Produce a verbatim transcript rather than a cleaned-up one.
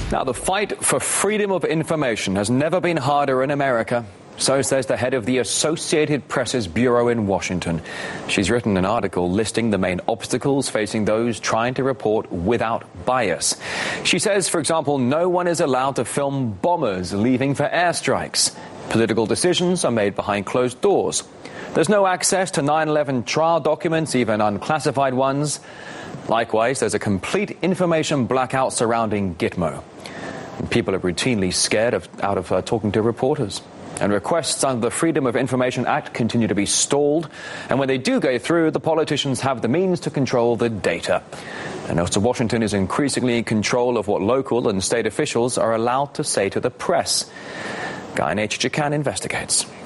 Now, the fight for freedom of information has never been harder in America. So says the head of the Associated Press's bureau in Washington. She's written an article listing the main obstacles facing those trying to report without bias. She says, for example, no one is allowed to film bombers leaving for airstrikes. Political decisions are made behind closed doors. There's no access to nine eleven trial documents, even unclassified ones. Likewise, there's a complete information blackout surrounding Gitmo. People are routinely scared of, out of uh, talking to reporters. And requests under the Freedom of Information Act continue to be stalled. And when they do go through, the politicians have the means to control the data. And also Washington is increasingly in control of what local and state officials are allowed to say to the press. Guy Nature-Jacan investigates.